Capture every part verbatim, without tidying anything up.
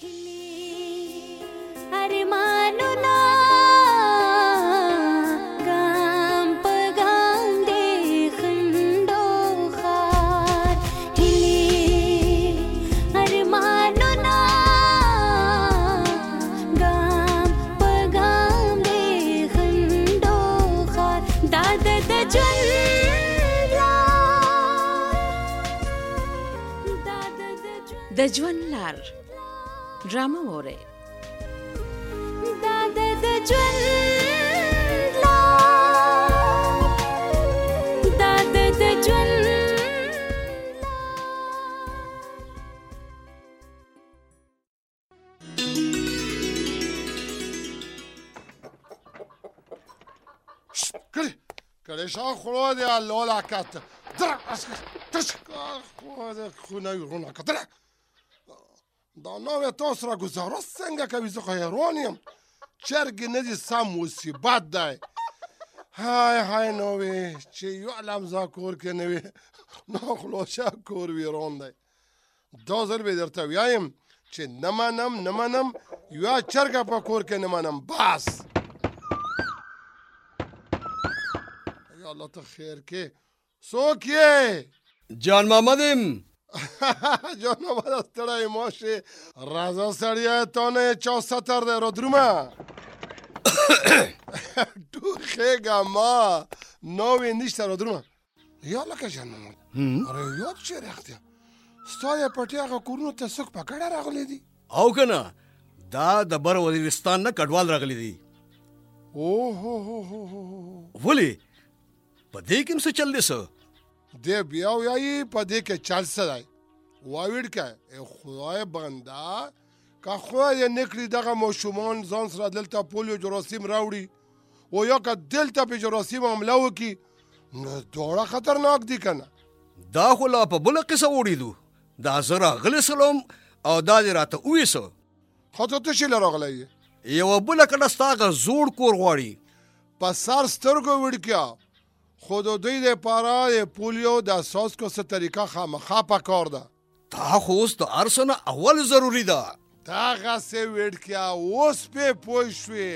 د ژوند لار ډرامه وره دا د ژوند لار دا د ژوند کله کله شاه خلو دی الله لا کات در تش خو دا خو نه ورونه کتل دا نو تاسو را گزاره څنګه کوي زه خو حیران یم چرګ نه دي سم مصیبت دی های های نو وی چې یو علم زا کور کې نه وي نو خلاصه کور ویران دی دا ځل به درته وایم چې نه منم نه منم یو چرګ په کور کې نه منم بس یا الله ته خیر کې څوک یې جان محمدم جان محمد ستړی ماشه راځه سړیه تا نه چا ستر دی را درومه ټوخېږه ما ناوې نشته را درومه یا لکه جان محمد اره یاد چې رښتیا ستا یې پټې هغه کورونو ته څوک په ګډه راغلی دي او که نه دا د بر وزیرستان نه کډوال راغلی دي اوهوهوهوهو ولې په دې کې څه چل دی څه دی بیا وایي په دې کې چل څه دی واویډ که خدای بنده که خدای یې نه کړي دغه ماشومان ځان سره دلته پولیو جراثیم راوړي او یا که دلته په جراثیم حمله وکړي نو دواړه خطرناک دي که نه دا خو لا په بله قصه وړېدو دا زه راغلی سلم او دا دې راته وویسه خو ته څه شي له راغلی یې یوه بله کډه ستا هغه زوړ کور غواړي په سر سترګو وړکیا خو د دوی دپاره د پولیو د څاڅکو څه طریقه خامخا پکار ده دا خو اوس د هر څه نه اول ضروري ده دغسې وړکیا اوس پې پوه شوې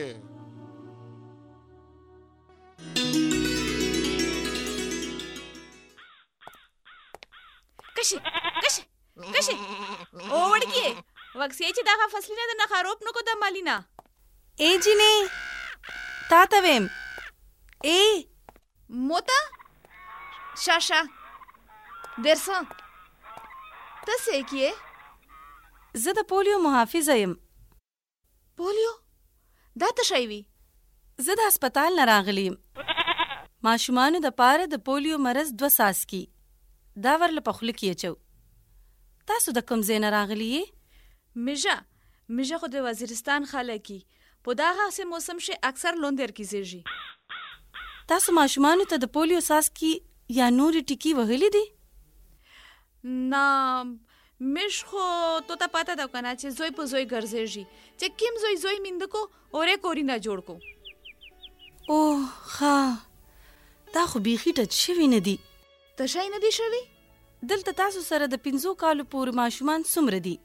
کشي کشي کشي او وړکې وکسې چې دغه فصلونه د نخاروب نکو د مالینا ای جینې تا ته ویم ای موتا شاشا درسه تاسې کیه زه د پولیو محافظه یم پولیو دا څه شی وي زه د هسپتال نه راغلی یم ماشومانو د پاره د پولیو مرض دوه څاڅکي دا ورله په خوله کې اچو تاسو د کوم ځای نه راغلي یې میژه میژه خو د وزیرستان خلکي په دغسې موسم شي اکثر لوندر کیږي تاسو ماشومانو ته د پولیو څاڅکي یا نورې ټیکي وهلي دي نه مش خو تو ته پته ده که نه چې زوی په زوی ګرځېږي چې کیم زوی زوی میندو کو اورې کوري نه جوړ کو اوه ښه دا خو بیخي ټچ شوي نه دي تشی نه دي شوي دلته تاسو سره د پنځو کالو پورې ماشومان څومره دي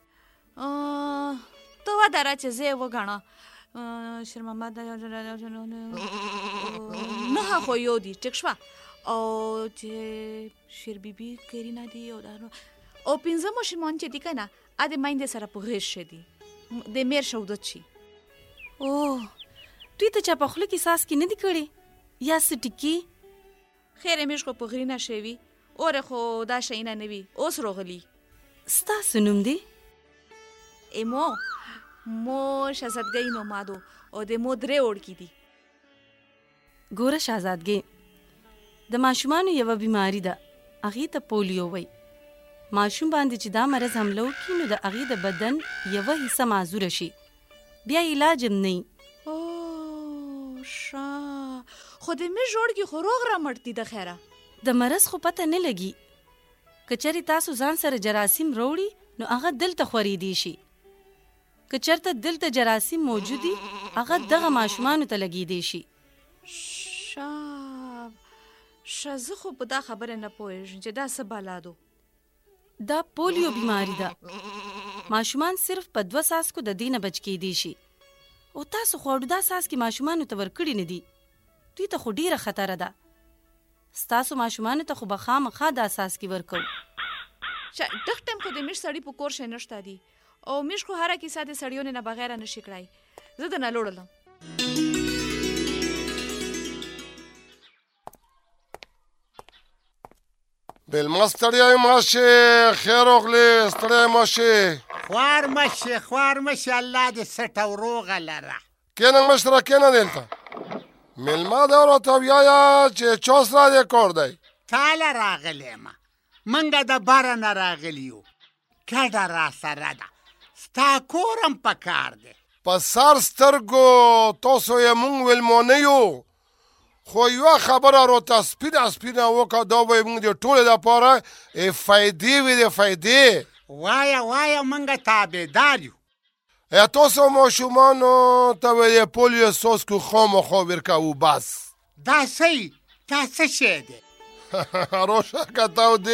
ته ودره چې زه یې وګڼه شېرمحمد نه خو یو دي ټیک شوه او چې شیر بیبي کرینا دي او او پنځه ماشومان چې دي که نه ا د میندې سره په غېږ شه دي د میر شودت شي اوه دوی ته چا په خوله کې څاڅکي نه دي کړي یا څه ټیکي خیر میش خو په غرینه شوي اوره خو دا شیونه نه وي اوس راغلي ستاسو نوم دی ایمو مو شهزادګۍ نومادو او د مو درې وړکي دي ګوره شهزادګۍ د ماشومانو یوه بیماري ده هغې ته پولیو وایي ماشوم باندې چې دا مرض حمله وکړي نو د هغې د بدن یوه حصه معذوره شي بیا علاج هم نه وي اوه ښه خو د مې جوړګي خو روغ رامړ دي د خیره د مرض خو پته نه لګي که چېرې تاسو ځان سره جراثیم راوړي نو هغه دلته خورېدی شي که چېرته دلته جراثیم موجود دي هغه دغه ماشومانو ته لګېدی شي ښه ښه زه خو په دا خبره نه پوهېږم چې دا څه بلا دو دا پولیو بیماری ده ماشومان صرف په دوه څاڅکو د دې نه بچ کیدی شي او تاسو خو اډو دا څاڅکي ماشومانو ته ورکړي نه دي دوی ته خو ډیره خطره ده ستاسو ماشومانو ته خو به خامخا دا څاڅکي ورکوو دغه ټایم خو د میش سړي په کور شی نشته دي او میش خو هره کیسه د سړیو نه بغیر نشي کړای زه د نه لوړلم مېلمه ستړی ماشې خیر وغلې ستړی ماشې خوار مشه خوار مشه الله دې سټه او روغه لره کېنه مشره کېنه دلته مېلمه دی راته ویایه چې چا سره دې کار دی تاله راغلی یم منګه د بره نه راغلي یو کډه را سره ده ستا کور هم په کار دی په سر سترګو تاسو یې مونږ ویلمانه یو خو یوه خبره راته سپینه سپینه وکړه دا به یې مونږ د ټولې دپاره فایدې وي د فایدې وایه وایه منګه تابعدار یو ای تاسو ماشومانو ته به د پولیو څاڅکو خامخا ورکوو بس دا صحیح دا څه شی دی روشه که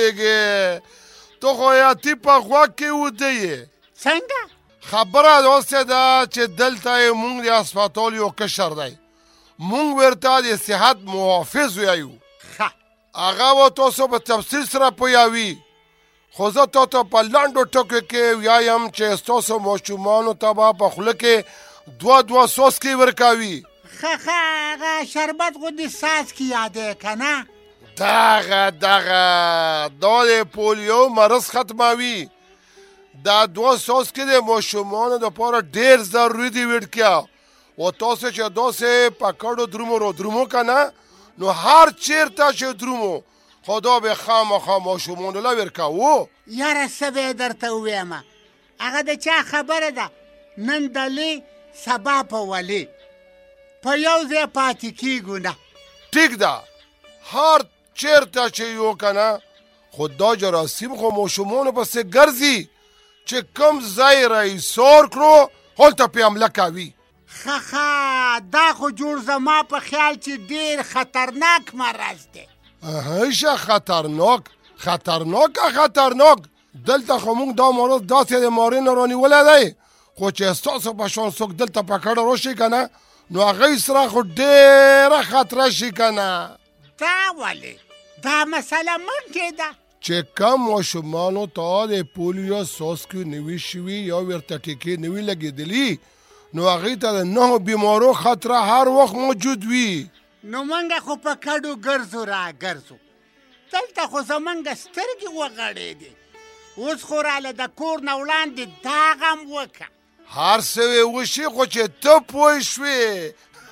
تودېږې تو خو یاتي په غوږ کې وده یې څنګه خبره داسې ده چې دلته یې مونږ د هسپتال یو کشر دی مونږ ورته د صحت محافظ ویایو هغه به تاسو په تفصیل سره پوهوي خو زه تا ته په لنډو ټکو کې ویایم چې ستاسو ماشومانو ته به په خوله کې دوه دوه څاڅکي ورکوي ښه ښه هغه شربت غوندې څاڅکي یادی که نه دغه دغه دا د پولیو مرض ختموي دا دوه څاڅکي د ماشومانو دپاره ډېر ضروري دي ویډکیا و تاسو چې داسې په کډو درومو رو درومو که نه نو هر چیرته چې درومو خو دا به خامخا ماشومانو له ورکوو یاره څه به یې درته وویمه هغه د چا خبره ده نن دلې سبا په ولې په یو ځای پاتې کېږو نه ټیک ده هر چیرته چې یو که نه خو دا جراثیم خو ماشومانو پسې ګرځي چې کوم ځای را ایسار کړو هلته پې حمله کوي ښه ښه دا خو جوړ زما په خیال چې ډېر خطرناک مرض دی هیشه خطرناک خطرناک خطرناک دلته خو موږ دا مرض داسې د مارۍ نه رانیولی دی خو چې ستاسو په شان څوک دلته په کډه راشي که نه نو هغوی سره خو ډېره خطره شي که نه دا ولې دا مسله ممکې ده چې کم ماشومانو ته د پولیو څاڅکي نوي شوي یا ورته ټیکې نوي لګېدلي نو هغوی ته د نهو بیمارو خطره هر وخت موجود وي نو منګه خو په کډو ګرځو را ګرځو دلته خو زمونږ سترګې وغړېدې اوس خو راله د کور نه وړاندې دا غم وکړه هر څه وې وشي خو چې ته پوه شوې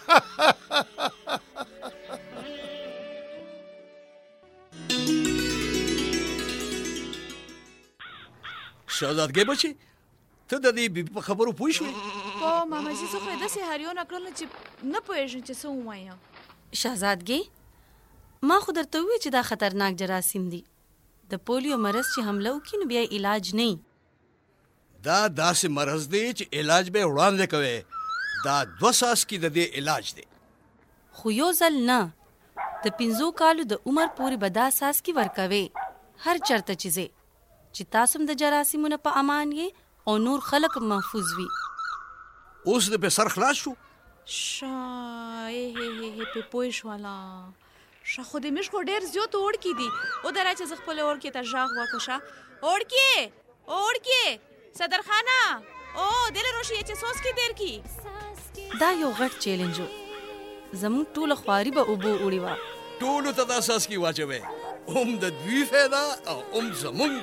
شهزادګۍ بچې ته د دې بیبي په خبرو پوه شوې په ماماجي زه خو یې داسې هریونه کړله چې نه پوهېږم چې څه ووایم شهزادګۍ ما خو درته وویل چې دا خطرناک جراثیم دي د پولیو مرض چې حمله وکړي نو بیا علاج نه دا داسې مرض دی چې علاج به وړاندې کوي دا دوه څاڅکي د دې علاج دی خو یو ځل نه د پنځو کالو د عمر پورې به دا څاڅکي ورکوي هر چرته چې ځې چې تاسو هم د جراثیمونه په امان یې او نور خلک محفوظ وي اوس د په سر خلاص شو شا هی هی هی په پوه شواله شه خو د میش خو ډېر زیات اوړکي دي او دا را چې زه خپل اوړکي ته غږ وکړه شه اوړکي اوړکي صدرخانه او دله روشي چې څاڅکي درکي دا یو غټ چیلنج و زموږ ټوله خواري به اوبو وړې وه ټولو ته دا څاڅکي واچوئ هم د دوی فایده او هم زمونږ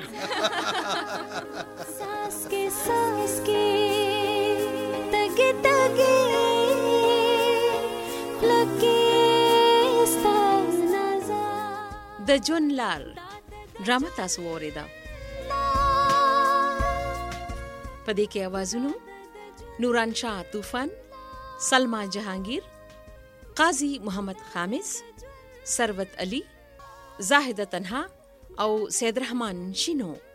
څاڅکي څاڅکي تګې تګې خوله کې ستا نظر د ژوند لار ډرامه تاسو واورېده په دې کې اوازونو نوران شاه طوفان سلما جهانگیر قاضی محمد خامس ثروت علي زاهده تنها او سید رحمان شینو